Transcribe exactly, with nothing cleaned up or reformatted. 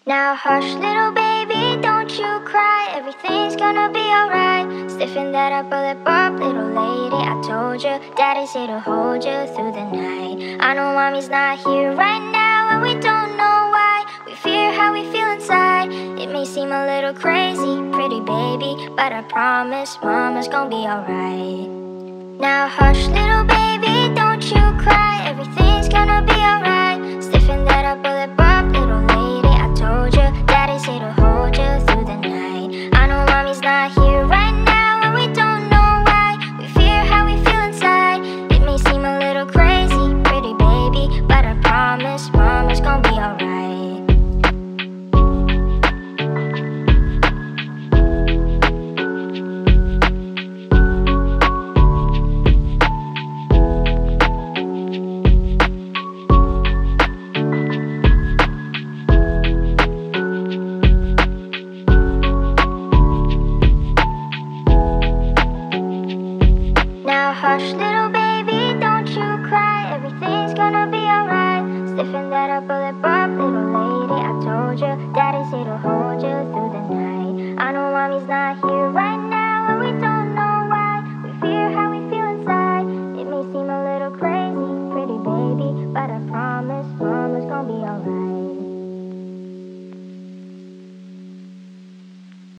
Now hush, little baby, don't you cry. Everything's gonna be alright. Stiffen that upper lip up, little lady. I told you, daddy's here to hold you through the night. I know mommy's not here right now, and we don't know why. We fear how we feel inside. It may seem a little crazy, pretty baby, but I promise mama's gonna be alright. Now hush, little baby, don't you cry. Everything's gonna be alright. Stiffen that upper lip up, little lady. I told you, daddy's here to hold you through the night. I know mommy's not here right now, and we don't know why. We fear how we feel inside. It may seem a little crazy, pretty baby, but I promise mama's gonna be alright. Now hush, little baby, don't you cry. Everything's gonna be alright. Stiffen that upper lip up, little lady. I told you, daddy's here to hold you.